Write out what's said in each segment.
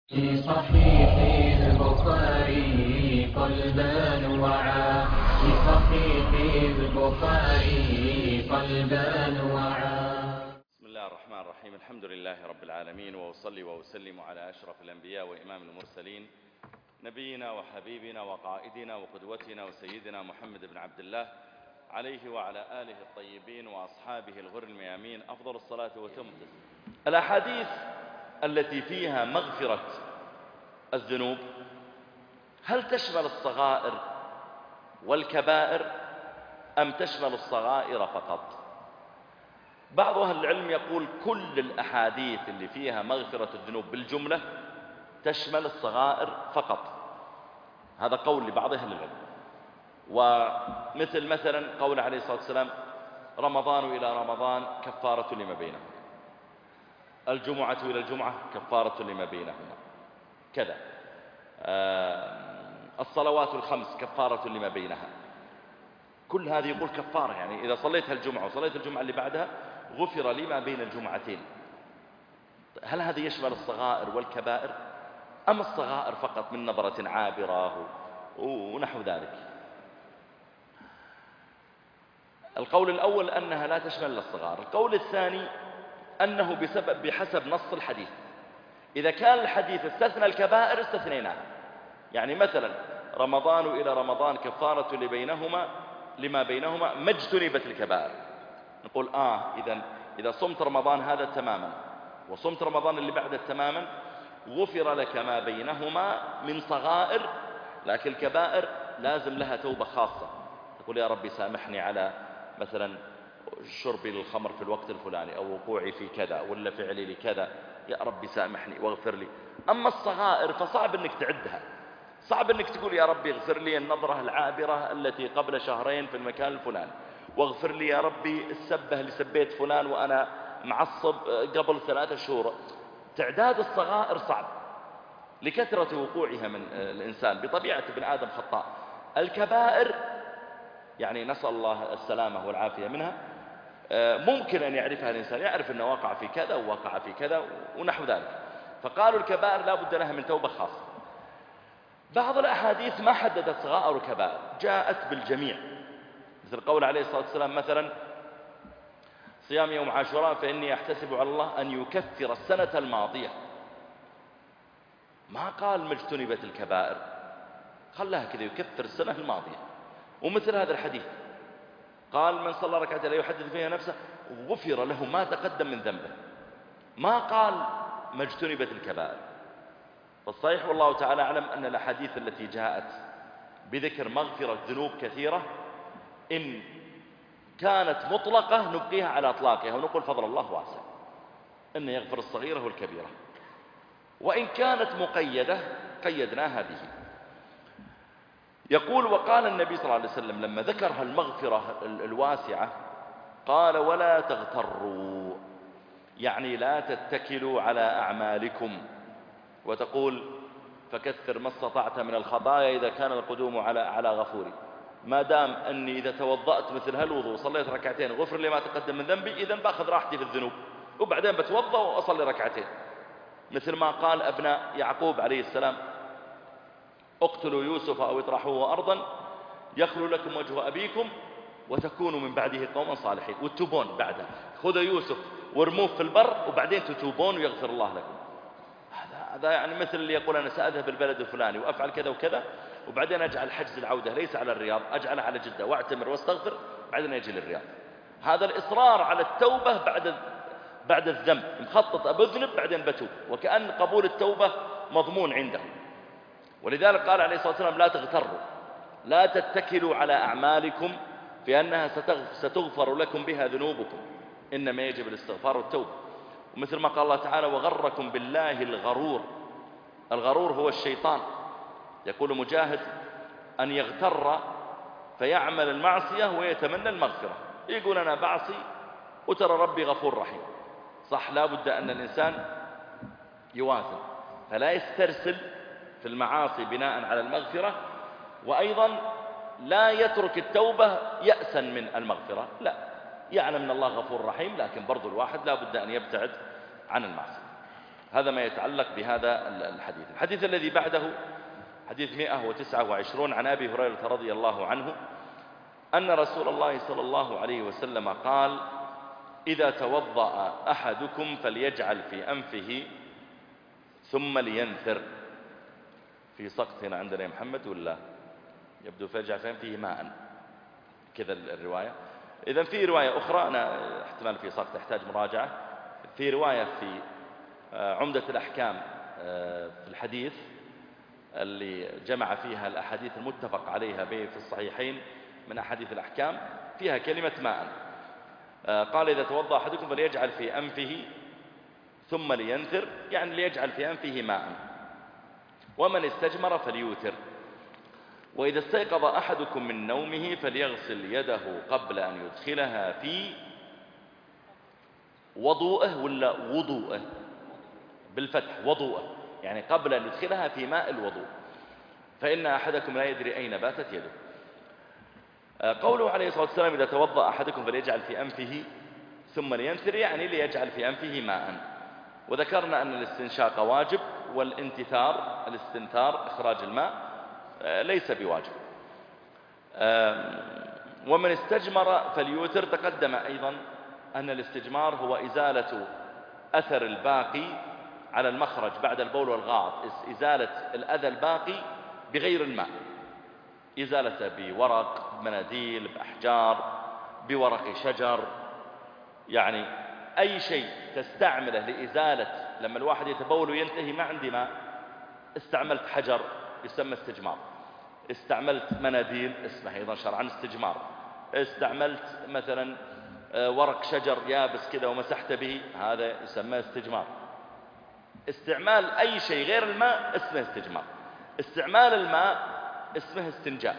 في صحيح البخاري قلبا وعى في صحيح البخاري قلبا وعى. بسم الله الرحمن الرحيم. الحمد لله رب العالمين، وأصلي وأسلم على أشرف الأنبياء وإمام المرسلين، نبينا وحبيبنا وقائدنا وقدوتنا وسيدنا محمد بن عبد الله، عليه وعلى آله الطيبين وأصحابه الغر الميامين أفضل الصلاة وتم الأحاديث التي فيها مغفرة الذنوب هل تشمل الصغائر والكبائر أم تشمل الصغائر فقط؟ بعض أهل العلم يقول كل الأحاديث اللي فيها مغفرة الذنوب بالجملة تشمل الصغائر فقط. هذا قول لبعض أهل العلم. ومثل مثلا قول عليه الصلاة والسلام: رمضان إلى رمضان كفارة لما بينهما، الجمعة إلى الجمعة كفارة لما بينهما، كذا الصلوات الخمس كفارة لما بينها. كل هذه يقول كفارة، يعني إذا صليت الجمعة وصليت الجمعة اللي بعدها غفر لما بين الجمعتين. هل هذا يشمل الصغائر والكبائر أم الصغائر فقط من نظرة عابرة ونحو ذلك؟ القول الأول أنها لا تشمل الصغائر. القول الثاني أنه بحسب نص الحديث. إذا كان الحديث استثنى الكبائر استثنيناه، يعني مثلا رمضان إلى رمضان كفارة لما بينهما ما اجتنبت الكبائر، نقول إذا صمت رمضان هذا تماما وصمت رمضان اللي بعده تماما غفر لك ما بينهما من صغائر، لكن الكبائر لازم لها توبة خاصة. تقول: يا ربي سامحني على مثلا شربي للخمر في الوقت الفلاني، أو وقوعي في كذا، ولا فعلي لكذا، يا ربي سامحني واغفر لي. أما الصغائر فصعب أنك تعدها، صعب أنك تقول: يا ربي اغفر لي النظرة العابرة التي قبل شهرين في المكان الفلاني، واغفر لي يا ربي السبة اللي سبيت فلان وأنا معصب قبل 3 شهور. تعداد الصغائر صعب لكثرة وقوعها من الإنسان، بطبيعة ابن آدم خطاء. الكبائر يعني نسأل الله السلامة والعافية منها، ممكن أن يعرفها الإنسان، يعرف أنه وقع في كذا ووقع في كذا ونحو ذلك، فقالوا الكبائر لا بد لها من توبة خاصة. بعض الأحاديث ما حددت صغائر وكبائر، جاءت بالجميع، مثل قول عليه الصلاة والسلام مثلا: صيام يوم عاشوراء فإني أحتسب على الله أن يكفر السنة الماضية. ما قال ما اجتنبت الكبائر، خلاها كذا يكفر السنة الماضية. ومثل هذا الحديث قال: من صلى ركعتين لا يحدث فيها نفسه غفر له ما تقدم من ذنبه. ما قال ما اجتنبت الكبائر. فالصحيح والله تعالى أعلم أن الأحاديث التي جاءت بذكر مغفرة ذنوب كثيرة إن كانت مطلقة نبقيها على أطلاقها ونقول فضل الله واسع، إنه يغفر الصغيرة والكبيرة. وإن كانت مقيدة قيدناها به. يقول: وقال النبي صلى الله عليه وسلم لما ذكر المغفرة الواسعة قال: ولا تغتروا، يعني لا تتكلوا على أعمالكم وتقول فكثر ما استطعت من الخطايا إذا كان القدوم على غفوري. ما دام أني إذا توضأت مثل هالوضوء وصليت ركعتين غفر لي ما تقدم من ذنبي، إذن باخذ راحتي في الذنوب وبعدين بتوضأ وأصلي ركعتين، مثل ما قال أبناء يعقوب عليه السلام: اقتلوا يوسف أو اطرحوه أرضا يخلو لكم وجه أبيكم وتكونوا من بعده قوما صالحين. وتتوبون بعده، خذوا يوسف وارموه في البر وبعدين تتوبون ويغفر الله لكم. هذا يعني مثل اللي يقول: أنا سأذهب البلد الفلاني وأفعل كذا وكذا وبعدين أجعل حجز العودة ليس على الرياض، أجعله على جدة واعتمر واستغفر بعدين أجي للرياض. هذا الإصرار على التوبة بعد الذنب، مخطط أبذنب بعدين بتوب، وكأن قبول التوبة مضمون عنده. ولذلك قال عليه الصلاة والسلام: لا تغتروا، لا تتكلوا على أعمالكم فإنها ستغفر لكم بها ذنوبكم، إنما يجب الاستغفار والتوبة. ومثل ما قال الله تعالى: وغركم بالله الغرور. الغرور هو الشيطان. يقول مجاهد: أن يغتر فيعمل المعصية ويتمنى المغفرة. يقول أنا بعصي وترى ربي غفور رحيم. صح، لا بد أن الإنسان يوازن، فلا يسترسل في المعاصي بناء على المغفرة، وأيضا لا يترك التوبة يأسا من المغفرة، لا، يعلم أن الله غفور رحيم، لكن برضو الواحد لا بد أن يبتعد عن المعصية. هذا ما يتعلق بهذا الحديث. الحديث الذي بعده حديث 129 عن أبي هريرة رضي الله عنه أن رسول الله صلى الله عليه وسلم قال: إذا توضأ أحدكم فليجعل في أنفه ثم لينثر. في سقط هنا عندنا يا محمد ولا يبدو فليجعل في أنفه ماء كذا الرواية. إذن في رواية أخرى، أنا احتمال في سقط تحتاج مراجعة، في رواية في عمدة الأحكام في الحديث اللي جمع فيها الأحاديث المتفق عليها في الصحيحين من أحاديث الأحكام فيها كلمة ماء. قال: إذا توضأ أحدكم فليجعل في أنفه ثم لينثر، يعني ليجعل في أنفه ماء. ومن استجمر فليوتر. وإذا استيقظ أحدكم من نومه فليغسل يده قبل أن يدخلها في وضوءه ولا وضوءه بالفتح وضوءه، يعني قبل أن يدخلها في ماء الوضوء، فإن أحدكم لا يدري أين باتت يده. قوله عليه الصلاة والسلام: إذا توضأ أحدكم فليجعل في أنفه ثم لينثر، يعني ليجعل في أنفه ماء. وذكرنا أن الاستنشاق واجب، والانتثار الاستنثار إخراج الماء ليس بواجب. ومن استجمر فليوتر. تقدم أيضا أن الاستجمار هو إزالة أثر الباقي على المخرج بعد البول والغائط، إزالة الأذى الباقي بغير الماء، إزالته بورق، بمناديل، بأحجار، بورق شجر، يعني أي شيء تستعمله لإزالة. لما الواحد يتبول وينتهي ما عندي ماء، استعملت حجر يسمى استجمار، استعملت مناديل اسمه أيضا شرعا استجمار، استعملت مثلا ورق شجر يابس كذا ومسحت به، هذا يسمى استجمار. استعمال أي شيء غير الماء اسمه استجمار. استعمال الماء اسمه استنجاء.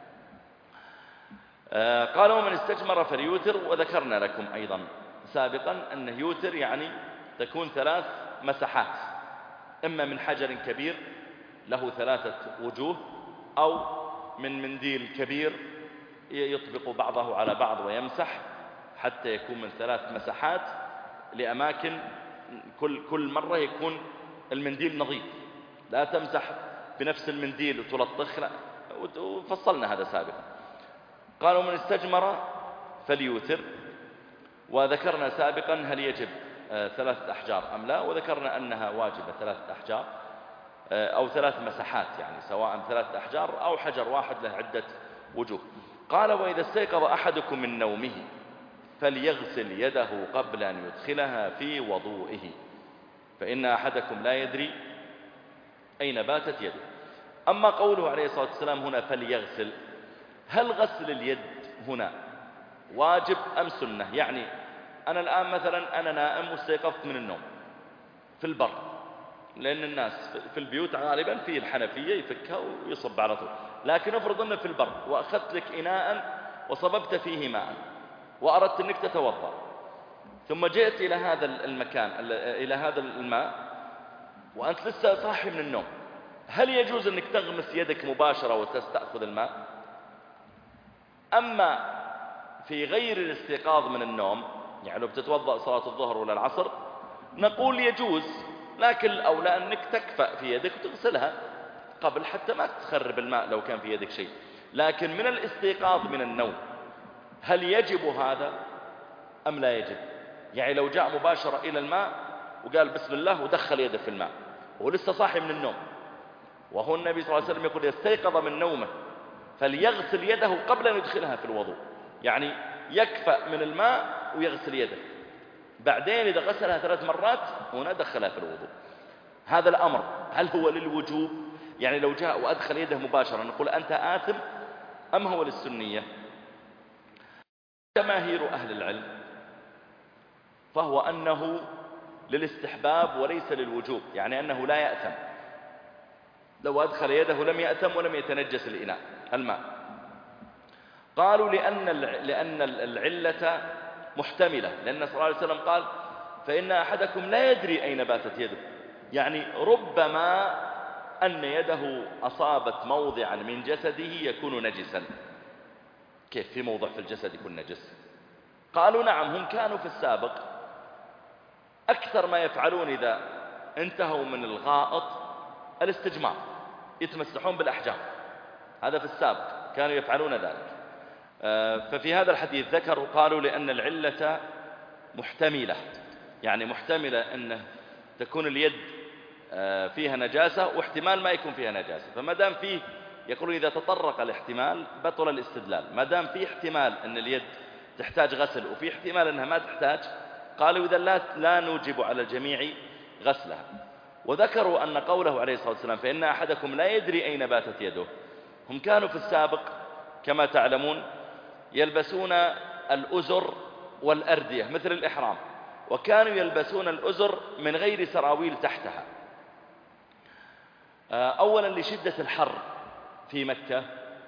قال: ومن استجمر فليوتر. وذكرنا لكم أيضا سابقا أن يوتر يعني تكون 3 مسحات، إما من حجر كبير له 3 وجوه، أو من منديل كبير يطبق بعضه على بعض ويمسح حتى يكون من 3 مسحات لأماكن كل مرة يكون المنديل نظيف، لا تمسح بنفس المنديل وتلطخ، لا، وفصلنا هذا سابقا. قالوا: من استجمر فليوتر. وذكرنا سابقا هل يجب 3 أحجار أم لا، وذكرنا أنها واجبة 3 أحجار أو 3 مسحات، يعني سواء 3 أحجار أو حجر واحد له عدة وجوه. قال: وإذا استيقظ أحدكم من نومه فليغسل يده قبل أن يدخلها في وضوئه، فإن أحدكم لا يدري أين باتت يده. أما قوله عليه الصلاة والسلام هنا فليغسل، هل غسل اليد هنا واجب أم سنة؟ يعني أنا الآن مثلا أنا نائم واستيقظت من النوم في البر، لأن الناس في البيوت غالبا في الحنفية يفكها ويصب على طول، لكن افرض أنه في البر وأخذت لك إناء وصببت فيه ماء وأردت أنك تتوضأ، ثم جئت إلى هذا المكان إلى هذا الماء وأنت لسه صاحي من النوم، هل يجوز أنك تغمس يدك مباشرة وتستأخذ الماء؟ أما في غير الاستيقاظ من النوم، يعني لو بتتوضأ صلاة الظهر ولا العصر نقول يجوز، لكن الأولى أنك تكفأ في يدك وتغسلها قبل حتى ما تخرب الماء لو كان في يدك شيء. لكن من الاستيقاظ من النوم هل يجب هذا أم لا يجب؟ يعني لو جاء مباشرة إلى الماء وقال بسم الله ودخل يده في الماء وهو لسه صاحي من النوم، وهو النبي صلى الله عليه وسلم يقول استيقظ من نومه فليغسل يده قبل أن يدخلها في الوضوء، يعني يكفأ من الماء ويغسل يده، بعدين إذا غسلها 3 مرات هنا دخلها في الوضوء. هذا الأمر هل هو للوجوب؟ يعني لو جاء وأدخل يده مباشرة نقول أنت آثم، أم هو للسنية؟ جماهير أهل العلم فهو أنه للاستحباب وليس للوجوب، يعني أنه لا يأثم، لو أدخل يده لم يأثم ولم يتنجس الإناء الماء. قالوا لأن العلة محتملة، لأن صلى الله عليه وسلم قال فإن أحدكم لا يدري أين باتت يده، يعني ربما أن يده أصابت موضعا من جسده يكون نجسا. كيف في موضع في الجسد يكون نجس؟ قالوا نعم، هم كانوا في السابق أكثر ما يفعلون إذا انتهوا من الغائط الاستجمار، يتمسحون بالأحجار، هذا في السابق كانوا يفعلون ذلك. ففي هذا الحديث ذكروا قالوا لأن العلة محتملة، يعني محتملة أن تكون اليد فيها نجاسة واحتمال ما يكون فيها نجاسة، فما دام فيه يقولون إذا تطرق الاحتمال بطل الاستدلال، ما دام فيه احتمال أن اليد تحتاج غسل وفي احتمال أنها ما تحتاج، قالوا إذا لا نوجب على الجميع غسلها. وذكروا أن قوله عليه الصلاة والسلام فإن أحدكم لا يدري أين باتت يده، هم كانوا في السابق كما تعلمون يلبسون الأزر والأردية مثل الإحرام، وكانوا يلبسون الأزر من غير سراويل تحتها، أولا لشدة الحر في مكة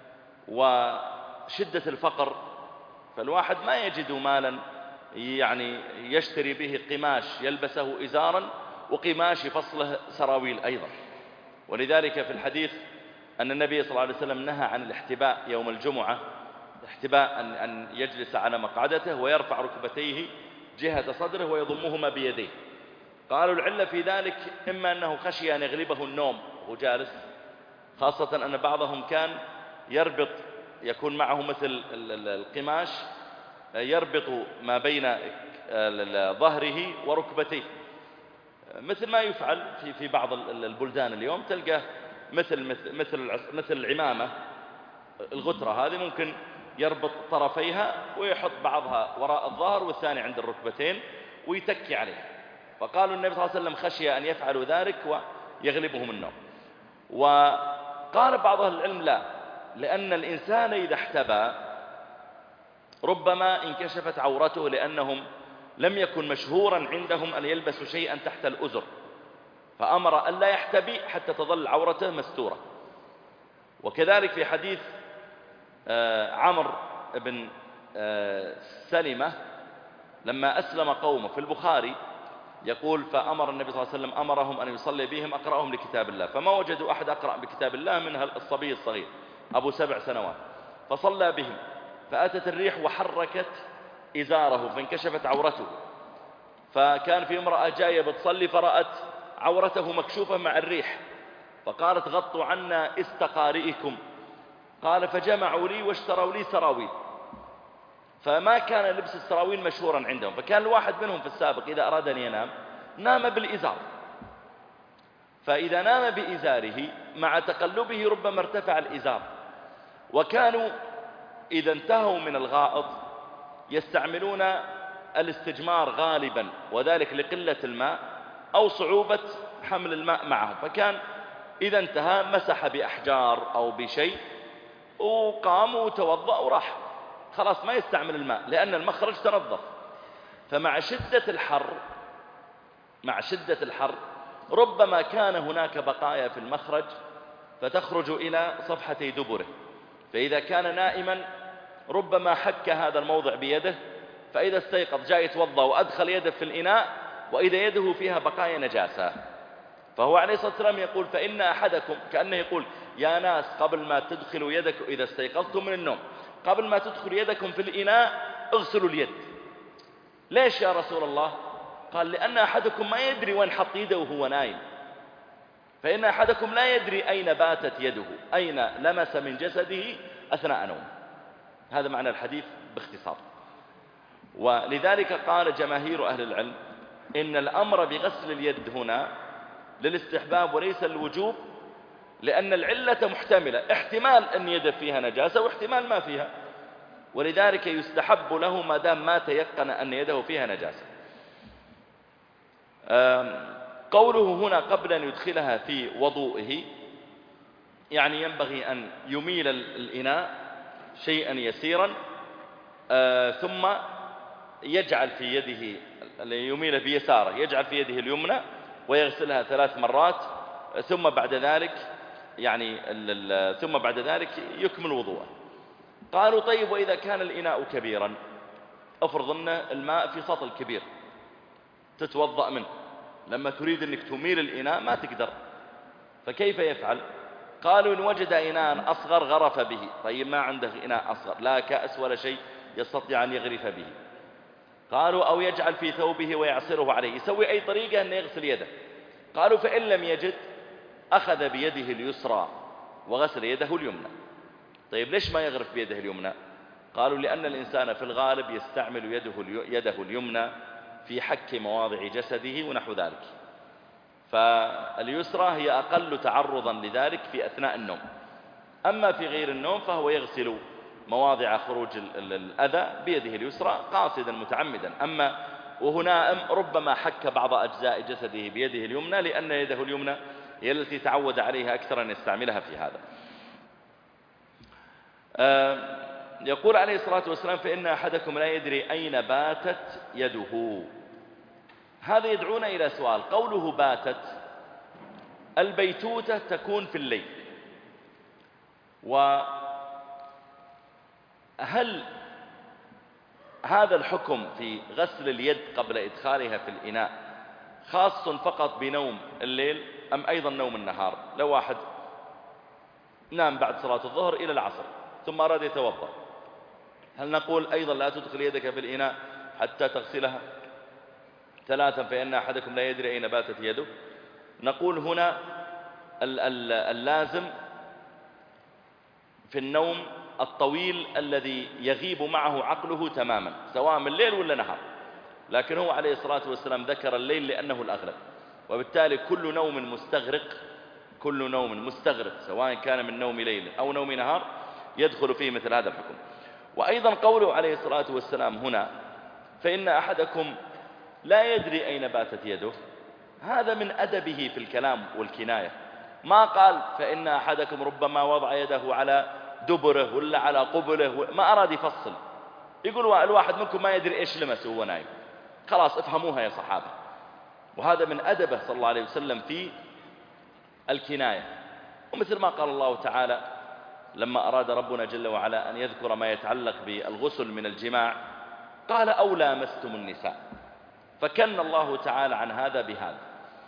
وشدة الفقر، فالواحد ما يجد مالا يعني يشتري به قماش يلبسه إزارا وقماش فصله سراويل أيضا. ولذلك في الحديث أن النبي صلى الله عليه وسلم نهى عن الاحتباء يوم الجمعة، احتباء أن يجلس على مقعدته ويرفع ركبتيه جهة صدره ويضمهما بيديه. قالوا العلة في ذلك إما أنه خشي أن يغلبه النوم وهو جالس، خاصة أن بعضهم كان يربط، يكون معه مثل القماش يربط ما بين ظهره وركبتيه، مثل ما يفعل في بعض البلدان اليوم، تلقى مثل العمامة الغترة هذه ممكن يربط طرفيها ويحط بعضها وراء الظهر والثاني عند الركبتين ويتكي عليه. فقالوا النبي صلى الله عليه وسلم خشي أن يفعلوا ذلك ويغلبهم النوم. وقال بعض أهل العلم لا، لأن الإنسان إذا احتبى ربما انكشفت عورته، لأنهم لم يكن مشهورا عندهم أن يلبسوا شيئا تحت الأزر، فأمر أن لا يحتبي حتى تظل عورته مستورة. وكذلك في حديث عمرو بن سلمة لما أسلم قومه في البخاري يقول فأمر النبي صلى الله عليه وسلم أمرهم أن يصلي بهم أقرأهم لكتاب الله، فما وجدوا أحد أقرأ بكتاب الله منها الصبي الصغير أبو 7 سنوات، فصلى بهم فأتت الريح وحركت إزاره فانكشفت عورته، فكان في امرأة جاية بتصلي فرأت عورته مكشوفة مع الريح، فقالت غطوا عنا استقارئكم، قال فجمعوا لي واشتروا لي سراويل، فما كان لبس السراويل مشهورا عندهم، فكان الواحد منهم في السابق إذا أراد أن ينام نام بالإزار، فإذا نام بإزاره مع تقلبه ربما ارتفع الإزار. وكانوا إذا انتهوا من الغائط يستعملون الاستجمار غالبا، وذلك لقلة الماء أو صعوبة حمل الماء معه، فكان إذا انتهى مسح بأحجار أو بشيء وقام وتوضأ وراح، خلاص ما يستعمل الماء لأن المخرج تنظف. فمع شدة الحر ربما كان هناك بقايا في المخرج فتخرج إلى صفحتي دبره، فإذا كان نائما ربما حك هذا الموضع بيده، فإذا استيقظ جاء يتوضأ وأدخل يده في الإناء وإذا يده فيها بقايا نجاسة، فهو عليه الصلاة والسلام يقول فإن أحدكم، كأنه يقول يا ناس قبل ما تدخلوا يدكم إذا استيقظتم من النوم قبل ما تدخل يدكم في الإناء اغسلوا اليد. ليش يا رسول الله؟ قال لأن أحدكم ما يدري وين حط يده وهو نايم، فإن أحدكم لا يدري أين باتت يده، أين لمس من جسده أثناء نوم. هذا معنى الحديث باختصار. ولذلك قال جماهير أهل العلم إن الأمر بغسل اليد هنا للاستحباب وليس الوجوب، لأن العلة محتملة، احتمال أن يد فيها نجاسة واحتمال ما فيها، ولذلك يستحب له ما دام ما تيقن أن يده فيها نجاسة. قوله هنا قبل أن يدخلها في وضوئه يعني ينبغي أن يميل الإناء شيئا يسيرا ثم يجعل في يده، يميل بيساره يجعل في يده اليمنى ويغسلها 3 مرات، ثم بعد ذلك يكمل وضوءه. قالوا طيب وإذا كان الإناء كبيرا، أفرض أن الماء في سطل كبير تتوضأ منه، لما تريد أنك تميل الإناء ما تقدر، فكيف يفعل؟ قالوا إن وجد إناء أصغر غرف به. طيب ما عنده إناء أصغر، لا كأس ولا شيء يستطيع أن يغرف به. قالوا أو يجعل في ثوبه ويعصره عليه، يسوي أي طريقة أن يغسل يده. قالوا فإن لم يجد أخذ بيده اليسرى وغسل يده اليمنى. طيب ليش ما يغرف بيده اليمنى؟ قالوا لأن الإنسان في الغالب يستعمل يده اليمنى في حك مواضع جسده ونحو ذلك، فاليسرى هي أقل تعرضا لذلك في أثناء النوم. أما في غير النوم فهو يغسل مواضع خروج الأذى بيده اليسرى قاصدا متعمدا. أما وهو نائم ربما حك بعض أجزاء جسده بيده اليمنى، لأن يده اليمنى هي التي تعود عليها أكثر أن يستعملها في هذا. يقول عليه الصلاة والسلام فإن أحدكم لا يدري أين باتت يده. هذا يدعونا إلى سؤال. قوله باتت، البيتوتة تكون في الليل، وهل هذا الحكم في غسل اليد قبل إدخالها في الإناء خاص فقط بنوم الليل أم أيضا نوم النهار؟ لو واحد نام بعد صلاة الظهر إلى العصر ثم أراد يتوضأ، هل نقول أيضا لا تدخل يدك في الإناء حتى تغسلها 3 فإن أحدكم لا يدري أين باتت يده؟ نقول هنا اللازم في النوم الطويل الذي يغيب معه عقله تماما سواء من الليل ولا نهار، لكن هو عليه الصلاة والسلام ذكر الليل لأنه الأغلب، وبالتالي كل نوم مستغرق سواء كان من نوم ليل أو نوم نهار يدخل فيه مثل هذا الحكم. وأيضا قوله عليه الصلاة والسلام هنا فإن أحدكم لا يدري أين باتت يده، هذا من أدبه في الكلام والكناية. ما قال فإن أحدكم ربما وضع يده على دبره ولا على قبله، ما أراد يفصل. يقول الواحد منكم ما يدري إيش لمس وهو نايم، خلاص افهموها يا صحابة. وهذا من أدبه صلى الله عليه وسلم في الكناية. ومثل ما قال الله تعالى لما أراد ربنا جل وعلا أن يذكر ما يتعلق بالغسل من الجماع قال أو لامستم النساء، فكن الله تعالى عن هذا بهذا.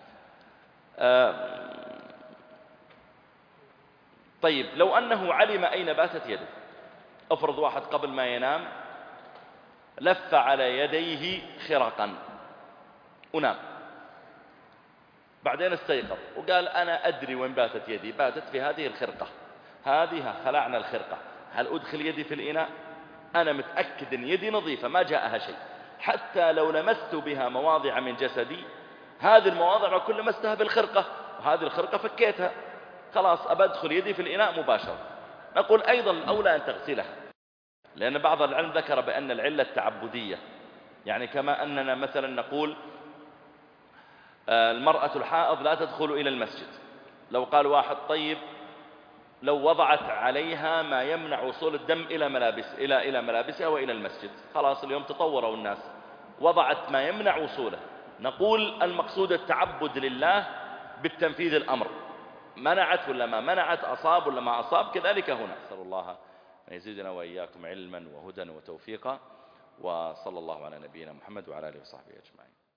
طيب لو أنه علم أين باتت يده، افرض واحد قبل ما ينام لف على يديه خرقا ونام، بعدين استيقظ وقال أنا أدري وين باتت يدي، باتت في هذه الخرقة، هذه خلعنا الخرقة، هل أدخل يدي في الإناء؟ أنا متأكد أن يدي نظيفة ما جاءها شيء، حتى لو لمست بها مواضع من جسدي هذه المواضع كل لمستها بالخرقة، وهذه الخرقة فكيتها، خلاص أبى أدخل يدي في الإناء مباشرة. نقول أيضا الأولى أن تغسلها، لأن بعض العلم ذكر بأن العلة التعبدية، يعني كما أننا مثلا نقول المرأة الحائض لا تدخل إلى المسجد، لو قال واحد طيب لو وضعت عليها ما يمنع وصول الدم إلى ملابسها وإلى المسجد، خلاص اليوم تطوروا الناس وضعت ما يمنع وصوله، نقول المقصود التعبد لله بالتنفيذ الأمر، منعت ولا ما منعت، أصاب ولا ما أصاب، كذلك هنا. أسأل الله أن يزيدنا وإياكم علما وهدى وتوفيقا، وصلى الله على نبينا محمد وعلى آله وصحبه أجمعين.